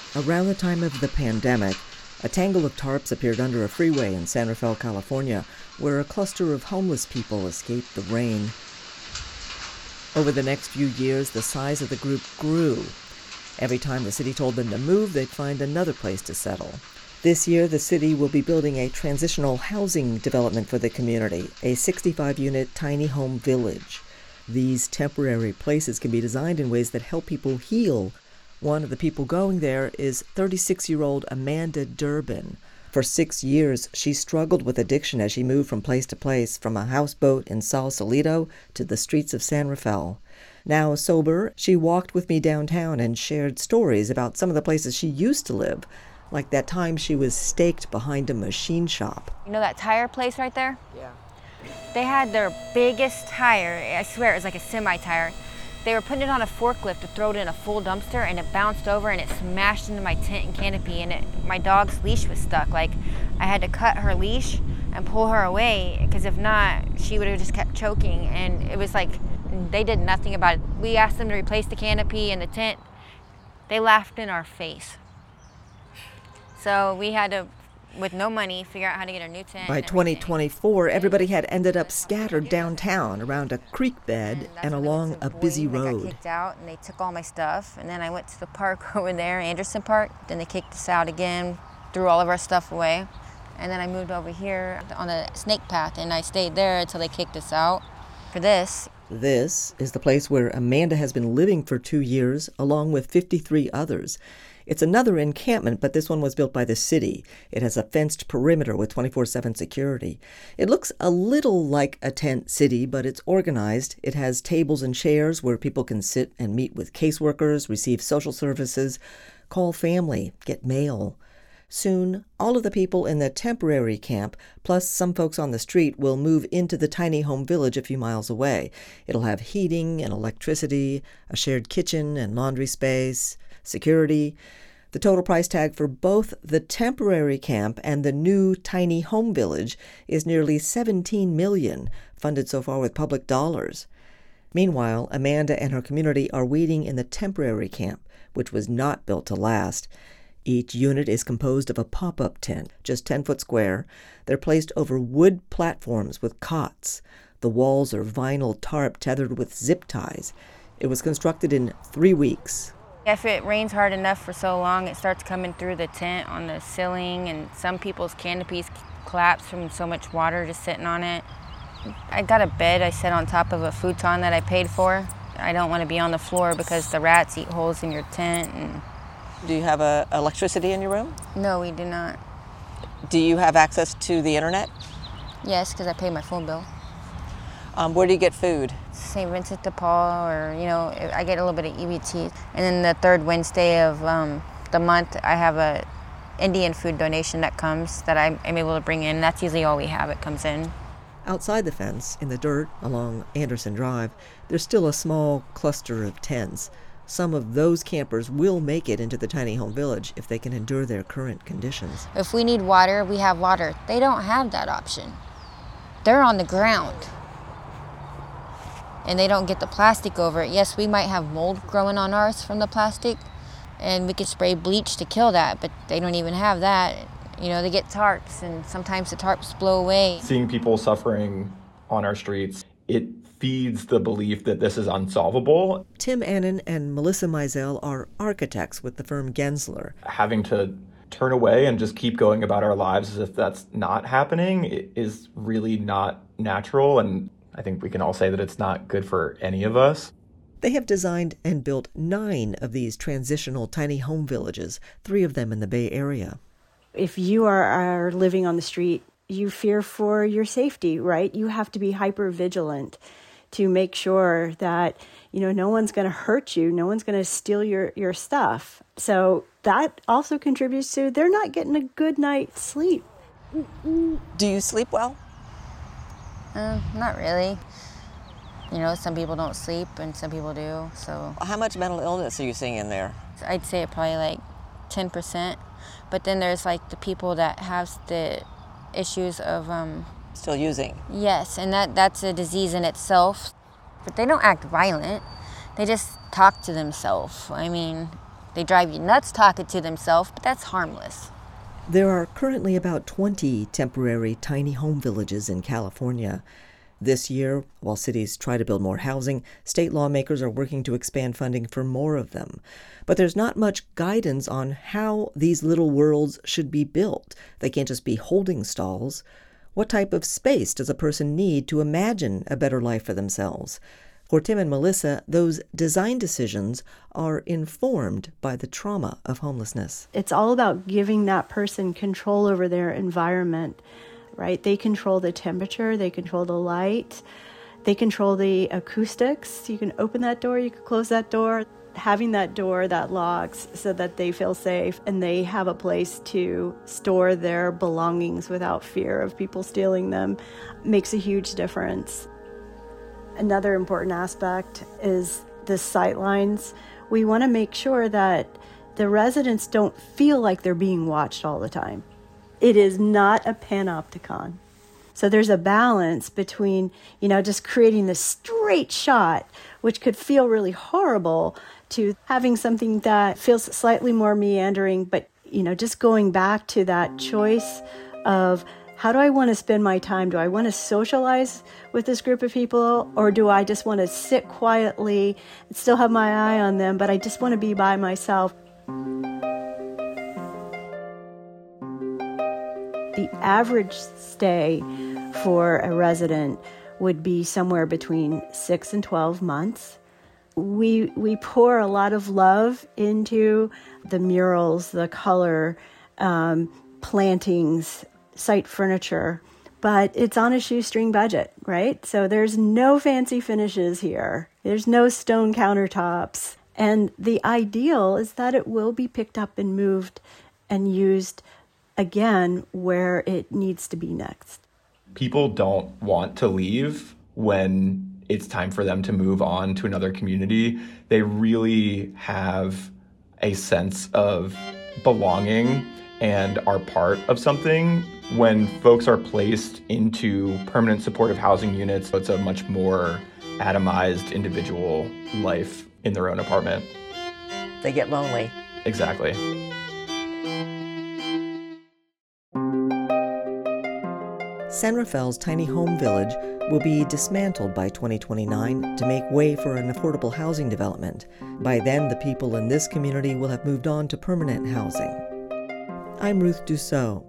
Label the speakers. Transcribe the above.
Speaker 1: Around the time of the pandemic, a tangle of tarps appeared under a freeway in San Rafael, California, where a cluster of homeless people escaped the rain. Over the next few years, the size of the group grew. Every time the city told them to move, they'd find another place to settle. This year, the city will be building a transitional housing development for the community, a 65-unit tiny home village. These temporary places can be designed in ways that help people heal. One of the people going there is 36-year-old Amanda Durbin. For 6 years, she struggled with addiction as she moved from place to place, from a houseboat in Sausalito to the streets of San Rafael. Now sober, she walked with me downtown and shared stories about some of the places she used to live, like that time she was staked behind a machine shop.
Speaker 2: You know that tire place right there?
Speaker 1: Yeah.
Speaker 2: They had their biggest tire, I swear it was like a semi-tire. They were putting it on a forklift to throw it in a full dumpster, and it bounced over and it smashed into my tent and canopy, and my dog's leash was stuck. Like, I had to cut her leash and pull her away, because if not, she would have just kept choking. And it was like, they did nothing about it. We asked them to replace the canopy and the tent. They laughed in our face. So we had to, with no money, figure out how to get a new tent.
Speaker 1: By 2024, everybody had ended up scattered downtown around a creek bed and along a busy road.
Speaker 2: I got kicked out, and they took all my stuff. And then I went to the park over there, Anderson Park. Then they kicked us out again, threw all of our stuff away. And then I moved over here on a snake path, and I stayed there until they kicked us out for this.
Speaker 1: This is the place where Amanda has been living for 2 years, along with 53 others. It's another encampment, but this one was built by the city. It has a fenced perimeter with 24/7 security. It looks a little like a tent city, but it's organized. It has tables and chairs where people can sit and meet with caseworkers, receive social services, call family, get mail. Soon, all of the people in the temporary camp, plus some folks on the street, will move into the tiny home village a few miles away. It'll have heating and electricity, a shared kitchen and laundry space, security. The total price tag for both the temporary camp and the new tiny home village is nearly $17 million, funded so far with public dollars. Meanwhile, Amanda and her community are waiting in the temporary camp, which was not built to last. Each unit is composed of a pop-up tent, just 10 foot square. They're placed over wood platforms with cots. The walls are vinyl tarp tethered with zip ties. It was constructed in 3 weeks.
Speaker 2: If it rains hard enough for so long, it starts coming through the tent on the ceiling, and some people's canopies collapse from so much water just sitting on it. I got a bed I sit on top of a futon that I paid for. I don't want to be on the floor because the rats eat holes in your tent.
Speaker 3: Do you have electricity in your room?
Speaker 2: No, we do not.
Speaker 3: Do you have access to the internet?
Speaker 2: Yes, because I pay my phone bill.
Speaker 3: Where do you get food?
Speaker 2: St. Vincent de Paul, or, I get a little bit of EBT. And then the third Wednesday of the month, I have a Indian food donation that comes that I'm able to bring in. That's usually all we have. It comes in.
Speaker 1: Outside the fence, in the dirt along Anderson Drive, there's still a small cluster of tents. Some of those campers will make it into the tiny home village if they can endure their current conditions.
Speaker 2: If we need water, we have water. They don't have that option. They're on the ground, and they don't get the plastic over it. Yes, we might have mold growing on ours from the plastic, and we could spray bleach to kill that, but they don't even have that. They get tarps, and sometimes the tarps blow away.
Speaker 4: Seeing people suffering on our streets, it feeds the belief that this is unsolvable.
Speaker 1: Tim Annan and Melissa Mizell are architects with the firm Gensler.
Speaker 4: Having to turn away and just keep going about our lives as if that's not happening is really not natural, and I think we can all say that it's not good for any of us.
Speaker 1: They have designed and built 9 of these transitional tiny home villages, 3 of them in the Bay Area.
Speaker 5: If you are living on the street, you fear for your safety, right? You have to be hyper vigilant to make sure that, no one's going to hurt you, no one's going to steal your stuff. So that also contributes to they're not getting a good night's sleep.
Speaker 3: Do you sleep well?
Speaker 2: Not really. Some people don't sleep and some people do, so.
Speaker 3: How much mental illness are you seeing in there?
Speaker 2: I'd say probably like 10%. But then there's like the people that have the issues of
Speaker 3: still using.
Speaker 2: Yes, and that's a disease in itself. But they don't act violent. They just talk to themselves. They drive you nuts talking to themselves, but that's harmless.
Speaker 1: There are currently about 20 temporary tiny home villages in California. This year, while cities try to build more housing, state lawmakers are working to expand funding for more of them. But there's not much guidance on how these little worlds should be built. They can't just be holding stalls. What type of space does a person need to imagine a better life for themselves? For Tim and Melissa, those design decisions are informed by the trauma of homelessness.
Speaker 5: It's all about giving that person control over their environment, right? They control the temperature, they control the light, they control the acoustics. You can open that door, you can close that door. Having that door that locks so that they feel safe and they have a place to store their belongings without fear of people stealing them makes a huge difference. Another important aspect is the sightlines. We want to make sure that the residents don't feel like they're being watched all the time. It is not a panopticon. So there's a balance between, just creating this straight shot, which could feel really horrible, to having something that feels slightly more meandering, but, just going back to that choice of how do I want to spend my time? Do I want to socialize with this group of people, or do I just want to sit quietly and still have my eye on them, but I just want to be by myself? The average stay for a resident would be somewhere between 6 and 12 months. We pour a lot of love into the murals, the color, plantings, site furniture, but it's on a shoestring budget, right? So there's no fancy finishes here. There's no stone countertops. And the ideal is that it will be picked up and moved and used again where it needs to be next.
Speaker 4: People don't want to leave when it's time for them to move on to another community. They really have a sense of belonging and are part of something. When folks are placed into permanent supportive housing units, it's a much more atomized individual life in their own apartment.
Speaker 3: They get lonely.
Speaker 4: Exactly.
Speaker 1: San Rafael's tiny home village will be dismantled by 2029 to make way for an affordable housing development. By then, the people in this community will have moved on to permanent housing. I'm Ruth Dussault.